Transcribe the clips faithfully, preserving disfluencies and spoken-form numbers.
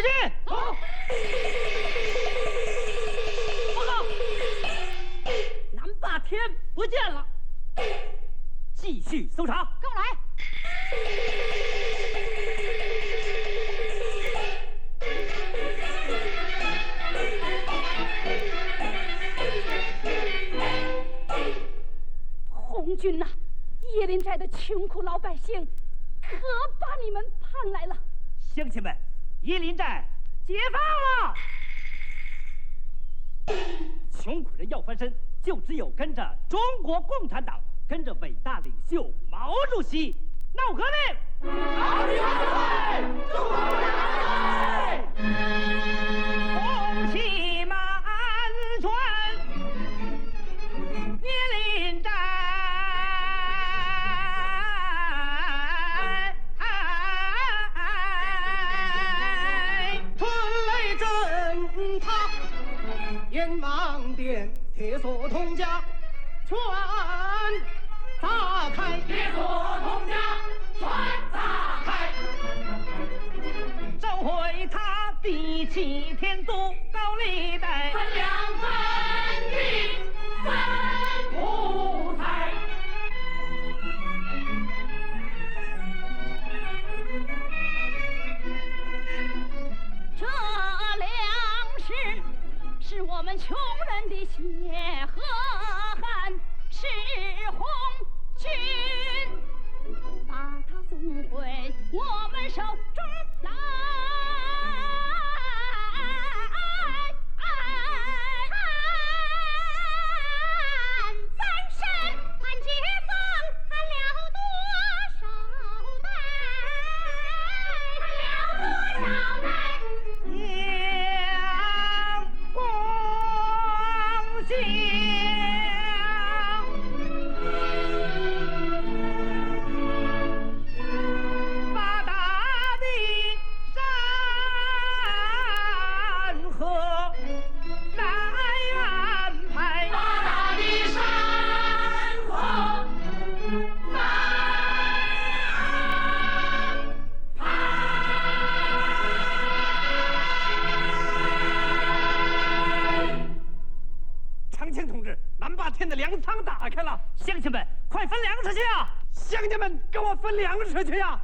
前进。走。报告，南霸天不见了。继续搜查。 跟我来。红军呐、啊，叶林寨的穷苦老百姓可把你们盼来了。 乡亲们，叶林寨解放了！穷苦人要翻身，就只有跟着中国共产党，跟着伟大领袖毛主席闹革命！ 毛主席万岁！中国共产党万岁！ 红旗满船，叶林寨。 阎王殿铁锁铜甲，全砸开！ 铁锁铜甲，全砸开！ 召回他第七天祖高利贷， 分粮分地分五彩。 这粮食是我们穷人的血和汗，是红军把它送回我们手中来。翻身俺解放，喊了多少代， 喊了多少代。 八大的山河来安排， 八大的山河来安排。 长青同志，南霸天的粮仓打开了，乡亲们快分粮食去啊！乡亲们，跟我分粮食去呀！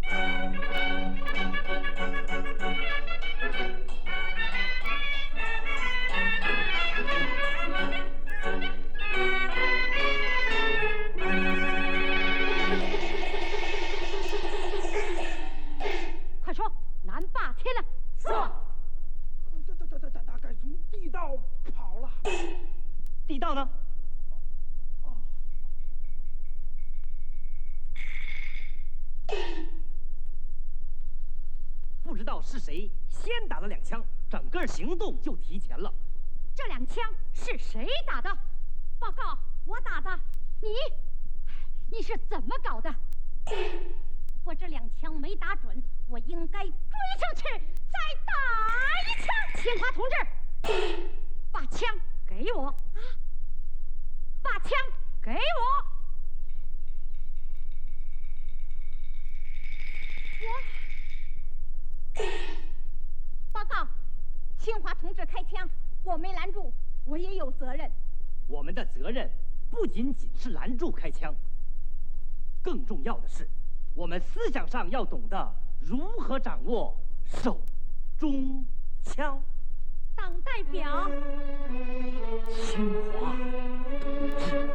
快说，南霸天呢？ 说，大大大大大概从地道跑了。 地道呢？不知道是谁先打了两枪，整个行动就提前了。 这两枪是谁打的？报告，我打的。你，你是怎么搞的？我这两枪没打准，我应该追上去再打一枪。清华同志，把枪给我啊！把枪给我！我报告，清华同志开枪，我没拦住，我也有责任。 我们的责任不仅仅是拦住开枪，更重要的是，我们思想上要懂得如何掌握手中枪。 党代表， 清华同志。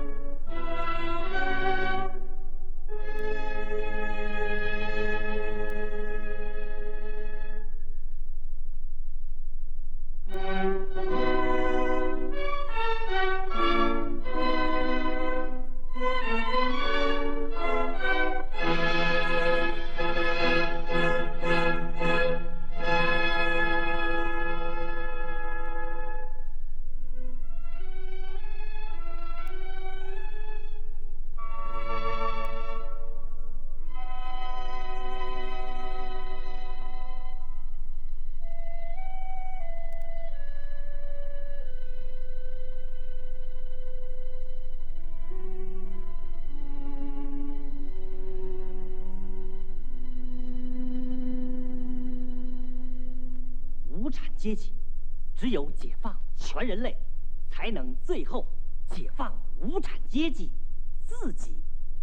阶级，只有解放全人类，才能最后解放无产阶级自己。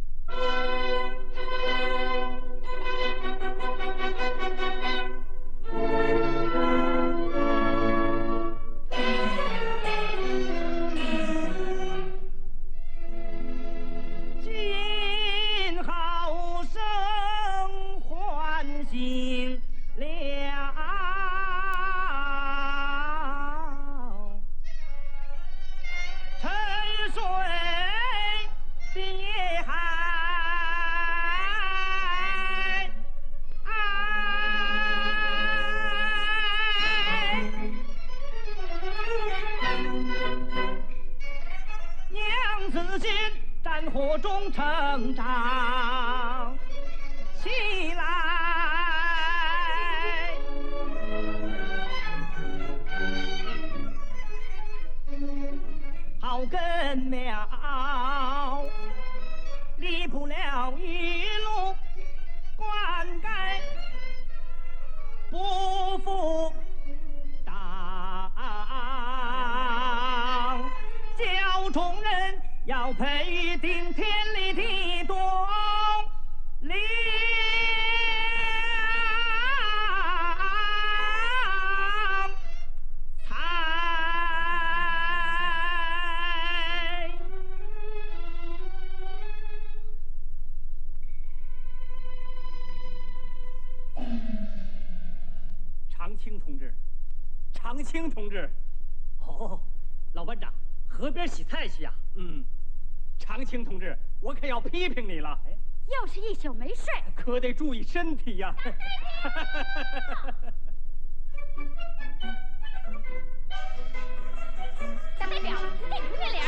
今好生唤醒了沉睡的夜海，娘子心战火中成长起来，好根苗离不了一路灌溉，不负当教众人要配顶天立地动力才。 长青同志，长青同志，哦，老班长，河边洗菜去呀？嗯，长青同志，我可要批评你了，哎， 又是一宿没睡。 可得注意身体呀。 党代表，你给评评理儿。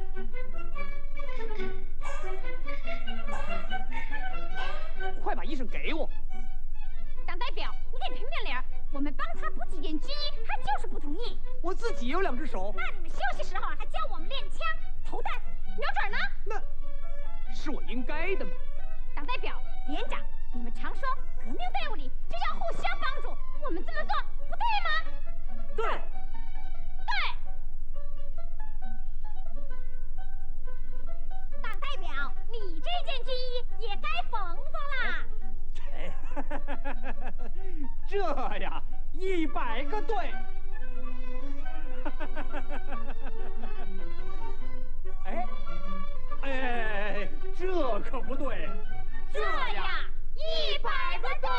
快把医生给我。 党代表，你给评评理儿。我们帮他补几件军医，他就是不同意。 我自己有两只手。 那你们休息时候还教我们练枪、投弹、瞄准呢？ 那是我应该的嘛。 党代表、连长，你们常说革命队伍里就要互相帮助，我们这么做不对吗？ 对。 对。党代表，你这件军衣也该缝缝啦。 这呀，一百个对。哎，哎，这可不对。 这呀，一百个对。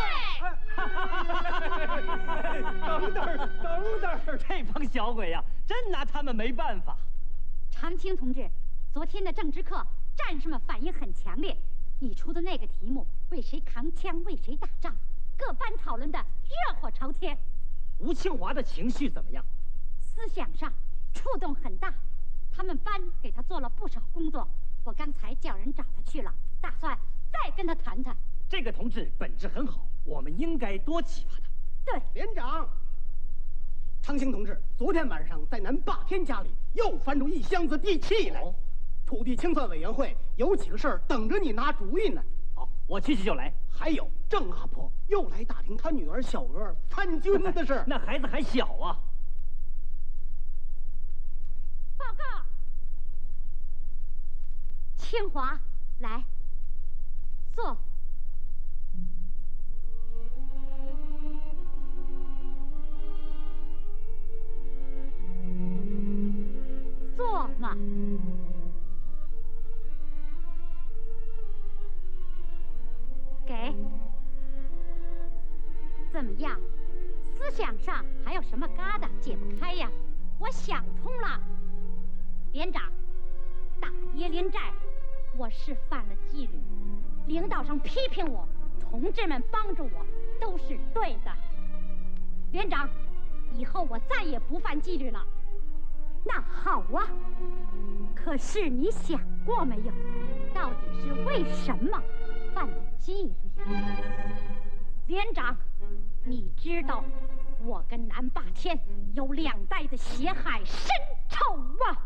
等等，等等，这帮小鬼呀，真拿他们没办法。 长青同志，昨天的政治课，战士们反应很强烈。你出的那个题目，为谁扛枪，为谁打仗，各班讨论的热火朝天。 吴清华的情绪怎么样？ 思想上触动很大，他们班给他做了不少工作。我刚才叫人找他去了，打算再跟他谈谈。 这个同志本质很好，我们应该多启发他。 对， 连长，长青同志昨天晚上在南霸天家里又翻出一箱子地契来。哦，土地清算委员会有几个事儿等着你拿主意呢。 好，我去去就来。 还有郑阿婆又来打听他女儿小娥参军的事。 那孩子还小啊。 报告，清华，来，坐。坐嘛。给。怎么样？思想上还有什么疙瘩解不开呀？我想通了。连长，打椰林寨，我是犯了纪律，领导上批评我，同志们帮助我，都是对的。连长，以后我再也不犯纪律了。那好啊，可是你想过没有，到底是为什么犯了纪律呀？连长，你知道我跟南霸天有两代的血海深仇啊！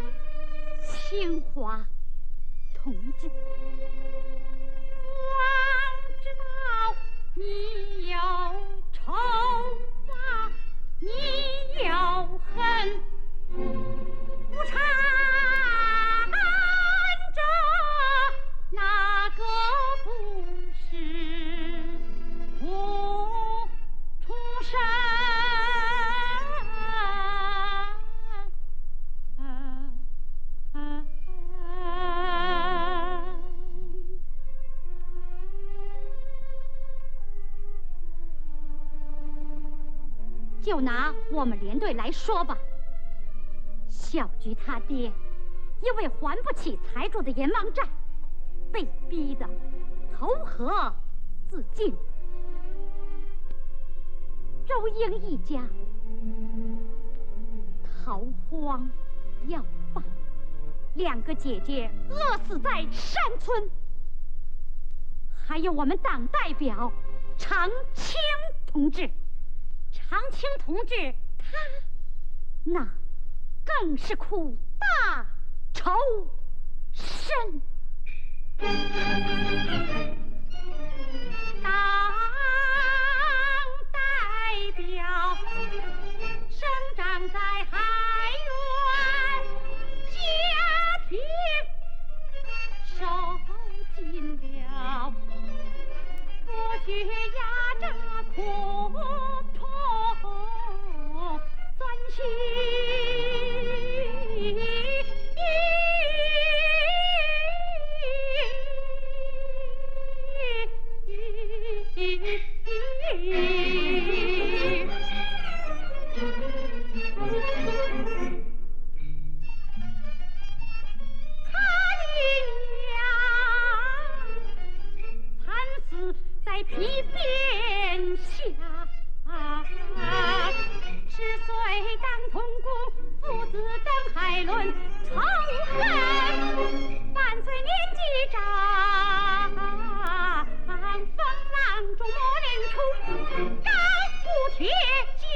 清华同志，我你有仇啊，你有恨，不缠着哪个不是苦出身？就拿我们连队来说吧，小菊他爹因为还不起财主的阎王债，被逼得投河自尽。周英一家逃荒要饭，两个姐姐饿死在山村，还有我们党代表常青同志。常青同志，他那更是苦大仇深。党代表生长在海员家庭，受尽了剥削压榨苦痛钻心。皮鞭下，十岁当童工，父子等海伦仇恨，半岁年纪长，风浪中磨练出高不铁筋。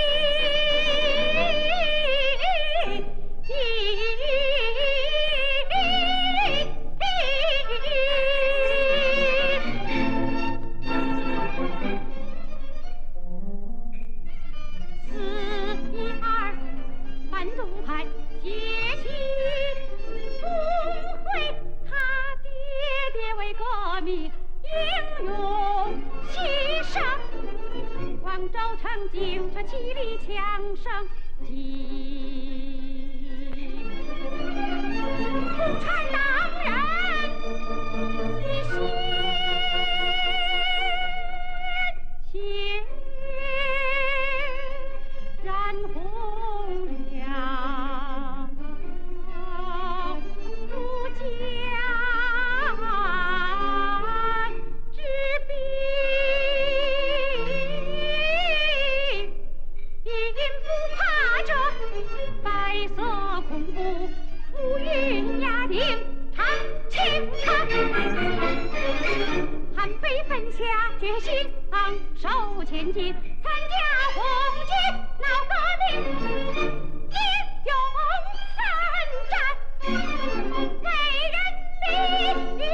成就这气力强盛计，共产党人的鲜血染红了儒家之笔。白色恐怖，乌云压顶，长青康，汉北分下决心，昂首前进，参加红军闹革命，英勇奋战，为人民。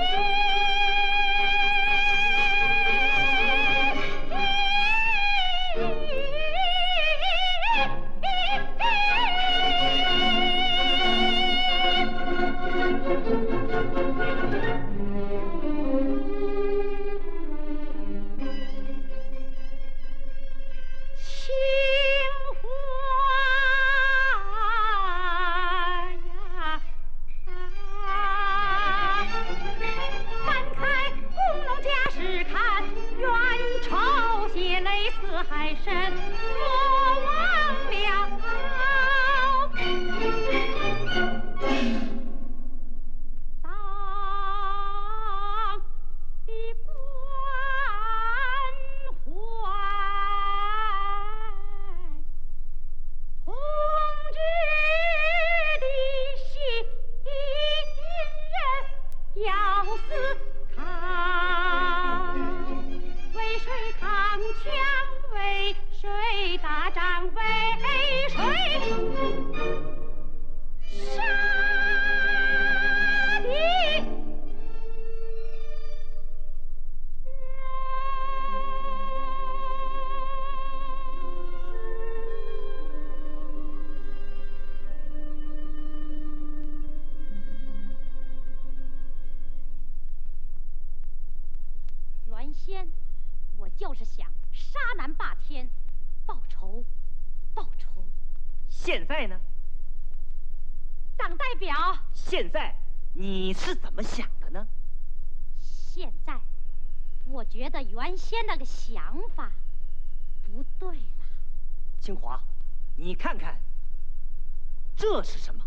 就是想杀南霸天，报仇，报仇。 现在呢？ 党代表， 现在你是怎么想的呢？ 现在，我觉得原先那个想法不对了。 清华，你看看，这是什么？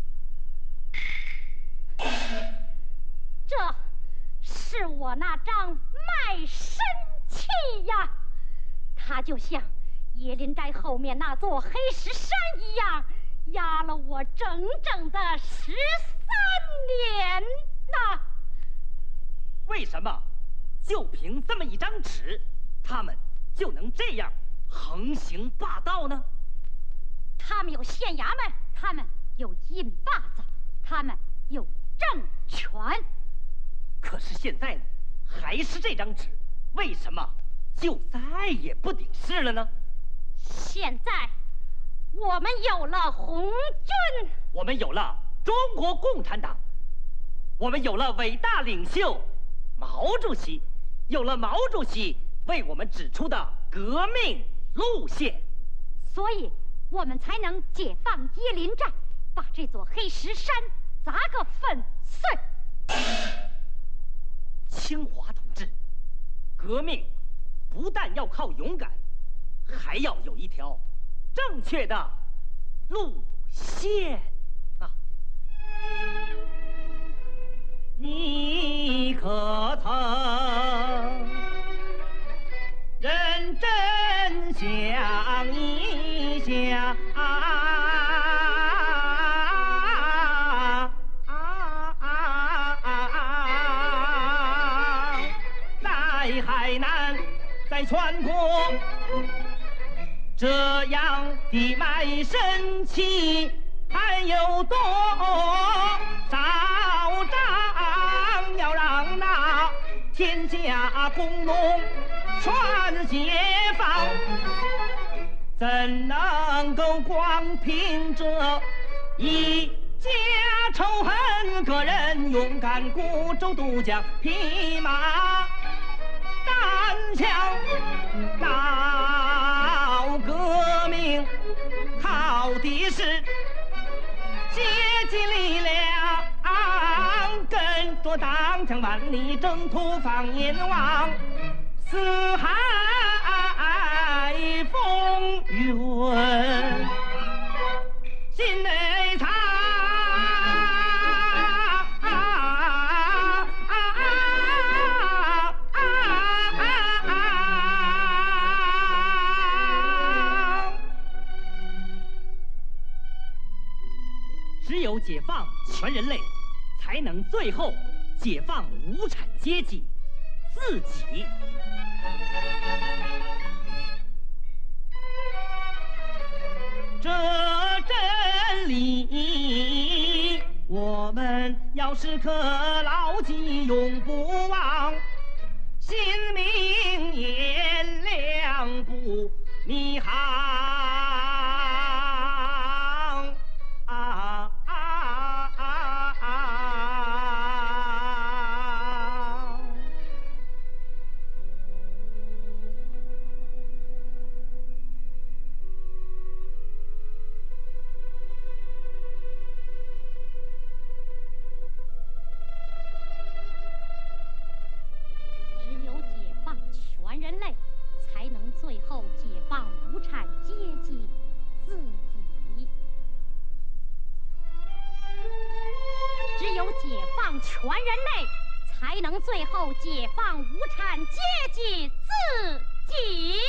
这是我那张卖身契呀，它就像椰林寨后面那座黑石山一样，压了我整整的十三年呐。 为什么就凭这么一张纸，他们就能这样横行霸道呢？ 他们有县衙门，他们有印把子，他们有政权。 可是现在呢，还是这张纸，为什么就再也不顶事了呢？ 现在我们有了红军， 我们有了中国共产党，我们有了伟大领袖毛主席，有了毛主席为我们指出的革命路线， 所以我们才能解放椰林寨，把这座黑石山砸个粉碎。 清华同志，革命不但要靠勇敢，还要有一条正确的路线啊！你可曾认真想一想啊？在海南，在全国，这样的卖身契还有多少张？要让那天下工农全解放，怎能够光凭这一家仇恨？个人勇敢孤舟渡江，匹马单枪，闹革命靠的是阶级力量，跟着党枪万里征途放眼望，四海风云心内藏。只有解放全人类，才能最后解放无产阶级自己。这真理，我们要时刻牢记，永不忘。心明眼亮不迷航。 最后解放无产阶级自己，只有解放全人类，才能最后解放无产阶级自己。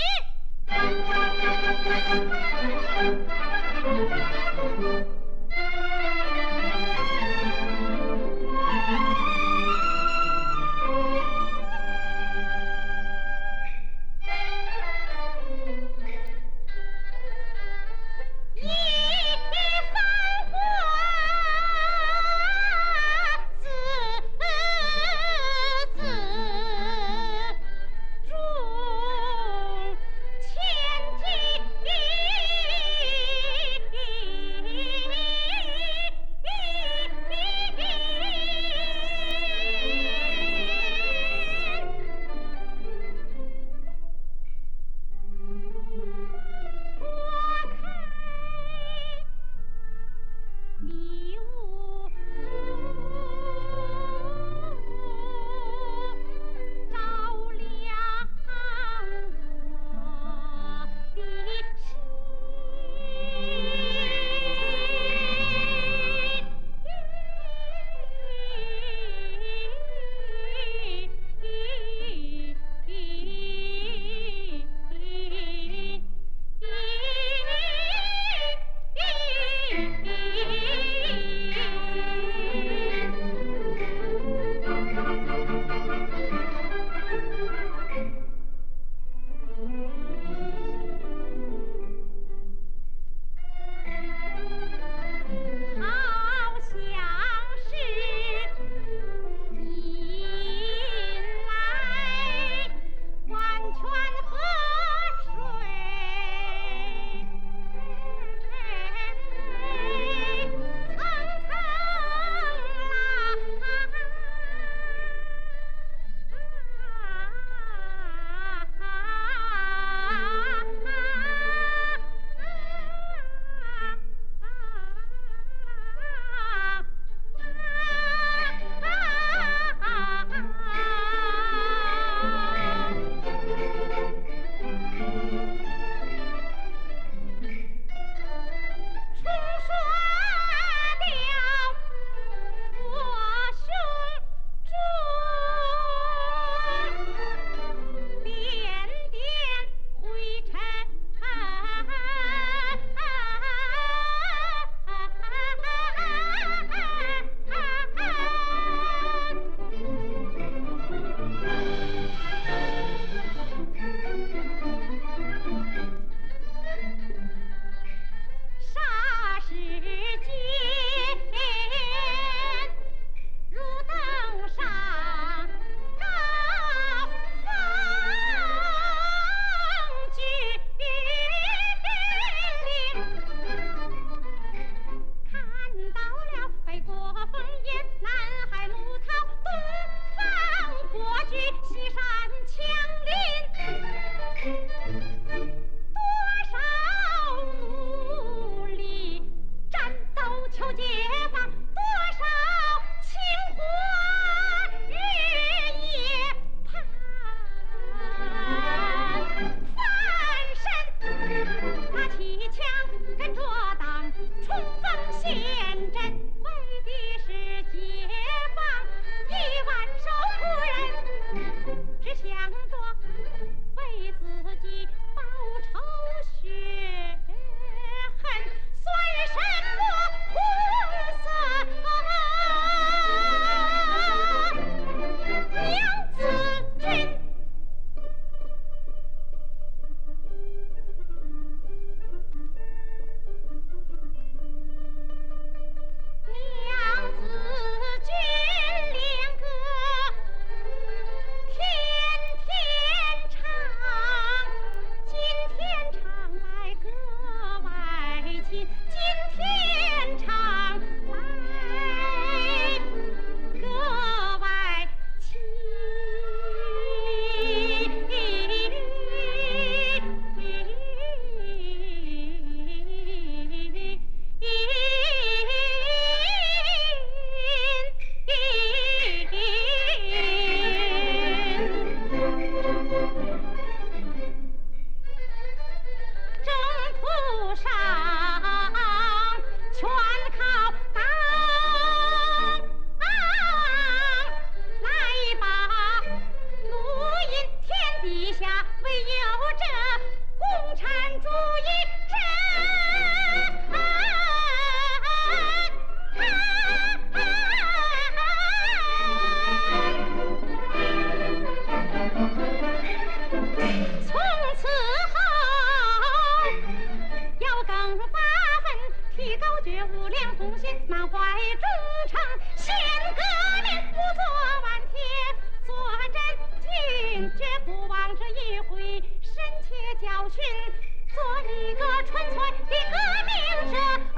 满怀忠诚，献革命，不作顽贴，做真君，绝不忘这一回深切教训，做一个纯粹的革命者。啊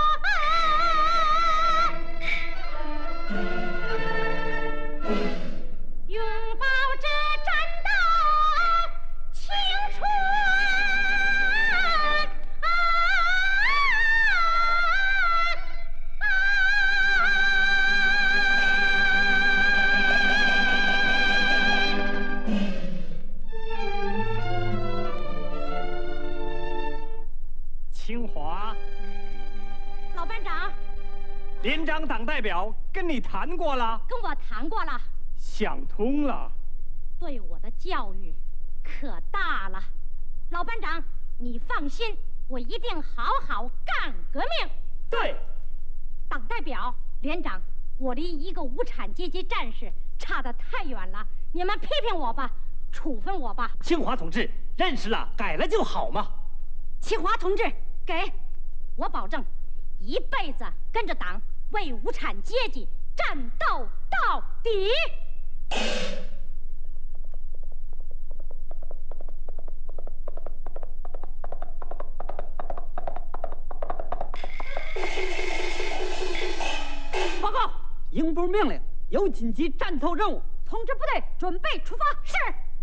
拥抱着战斗青春啊！ 清华， 老班长， 连长党代表跟你谈过了， 跟我谈过了， 想通了。 对我的教育可大了。老班长，你放心，我一定好好干革命。 对， 党代表、连长，我离一个无产阶级战士差得太远了，你们批评我吧，处分我吧。 清华同志，认识了，改了就好嘛。 清华同志，给我保证，一辈子跟着党为无产阶级战斗到底。 报告，营部命令，有紧急战斗任务， 通知部队准备出发。是。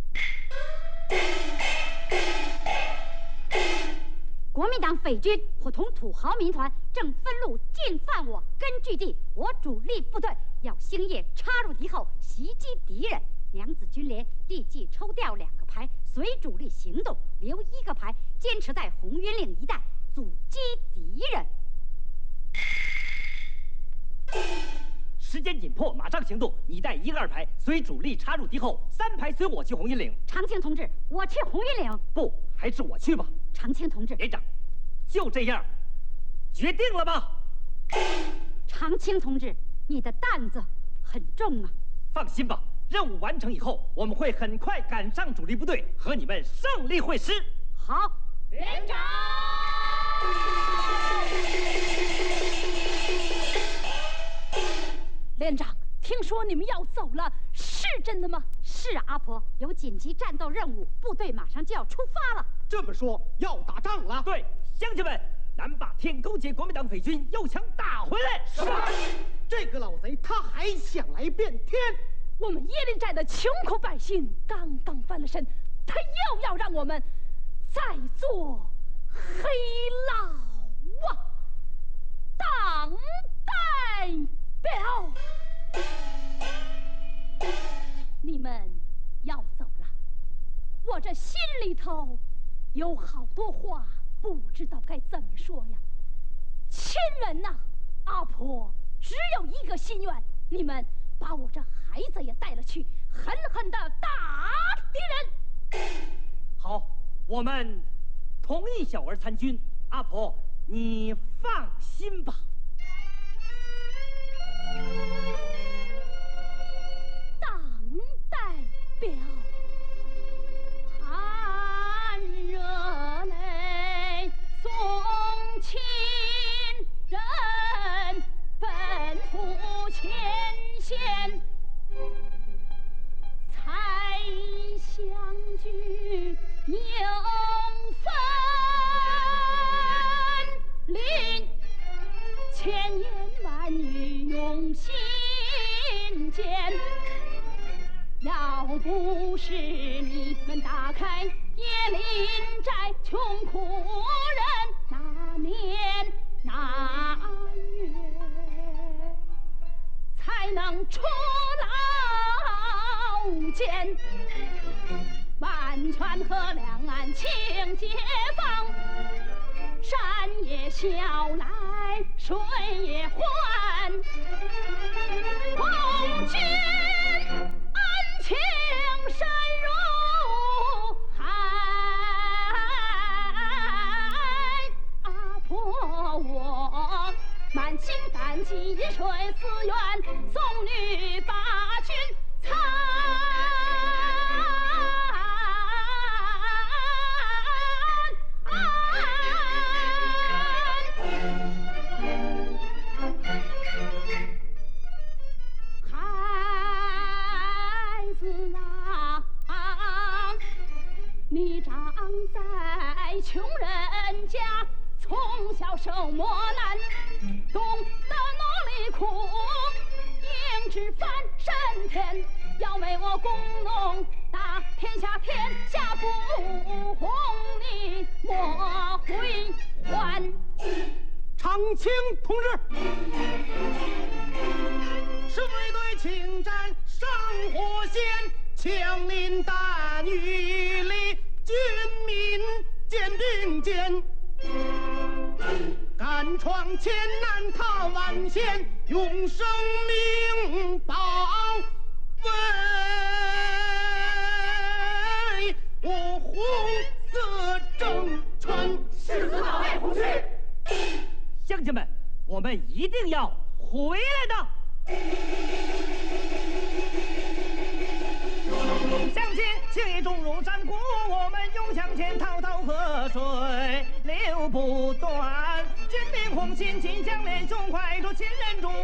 国民党匪军伙同土豪民团正分路进犯我根据地，我主力部队要星夜插入敌后，袭击敌人。娘子军连立即抽调两个排，随主力行动，留一个排坚持在红云岭一带阻击敌人。 时间紧迫，马上行动！你带一个二排随主力插入敌后，三排随我去红云岭。 长青同志，我去红云岭。 不，还是我去吧。 长青同志， 连长，就这样，决定了吧？ 长青同志，你的担子很重啊。 放心吧，任务完成以后，我们会很快赶上主力部队，和你们胜利会师。 好，连长。连长，听说你们要走了，是真的吗？是啊，阿婆，有紧急战斗任务，部队马上就要出发了。 这么说，要打仗了？ 对，乡亲们，南霸天勾结国民党匪军，又想打回来。 是。这个老贼，他还想来变天。 我们椰林寨的穷苦百姓刚刚翻了身，他又要让我们再做黑牢啊！党代表，你们要走了，我这心里头有好多话不知道该怎么说呀。亲人呐、啊，阿婆只有一个心愿，你们把我这孩子也带了去，狠狠地打敌人。 好，我们同意小儿参军。阿婆，你放心吧。 党代表，寒热泪送亲人，奔赴前线，才相聚有分离，千言万语用心间。要不是你们打开椰林寨，穷苦人那年那月才能出牢监。万泉河两岸庆解放，山也小来水也缓，红军安庆深如海。阿婆我满心感激，一水思源，送女把军参。 穷人家，从小受磨难，懂得努力苦，应知翻身天。要为我工农打天下，天下不红，你莫回还。 长青同志，是卫队请战上火线，枪林弹雨里，军民肩并肩，敢闯千难踏万险，用生命保卫我红色政权。 誓死保卫同志。 乡亲们，我们一定要回来的。 乡亲，情谊重如山谷，我们涌向前，滔滔河水流不断。军民同心，紧相连，胸怀着亲人主。